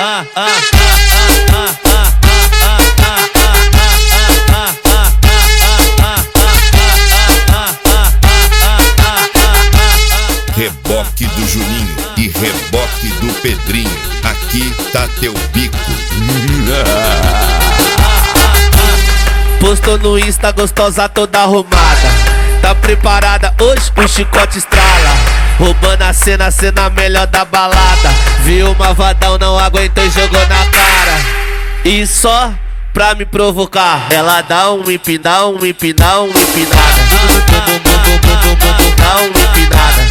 Reboque do Juninho e reboque do Pedrinho. Aqui tá teu bico. Postou no Insta, gostosa toda arrumada. Tá preparada, hoje o chicote estrala. Roubando a cena melhor da balada. Viu uma vadão, não aguentou e jogou na cara. E só pra me provocar, ela dá um empinada. Dá um empinada. Dá um empinada.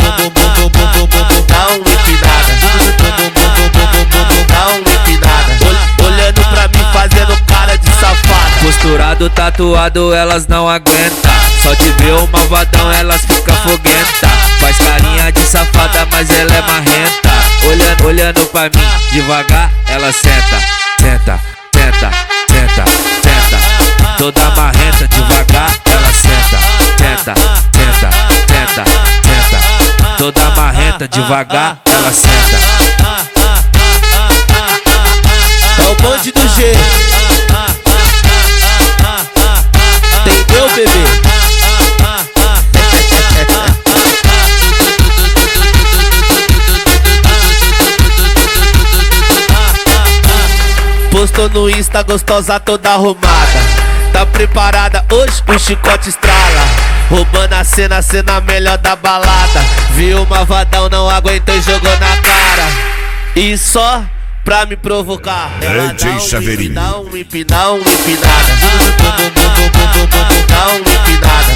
Dá um empinada. Olhando pra mim fazendo cara de safada. Posturado, tatuado, elas não aguentam. Só de ver o malvadão elas ficam foguenta. Faz carinha de safada, mas ela é marrenta. Olhando pra mim, devagar ela senta. Senta, senta, senta, senta. Toda marrenta, devagar ela senta. Senta, senta, senta, senta. Toda marrenta, devagar ela senta. É o bonde do G. Entendeu, bebê? Postou no Insta, gostosa toda arrumada. Tá preparada, hoje o chicote estrala. Roubando a cena melhor da balada. Viu uma vadão, não aguentou e jogou na cara. E só pra me provocar, ela DJ Chaveirinho. Dá um empinada. Dá um empinada. Dá um empinada.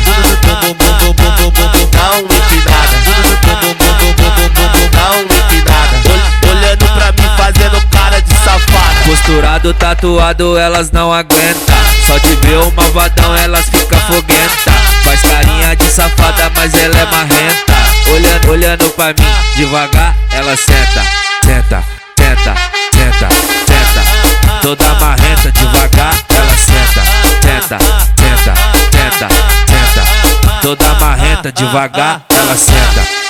Dá um empinada. Olhando pra mim fazendo cara de safada. Posturado, tatuado, elas não aguentam. Só de ver o malvadão elas ficam foguenta. Faz carinha de safada, mas ela é marrenta. Olhando pra mim, devagar ela senta. Senta, senta, senta, senta. Toda marrenta, devagar ela senta. Senta, senta, senta, senta. Toda marrenta, devagar ela senta.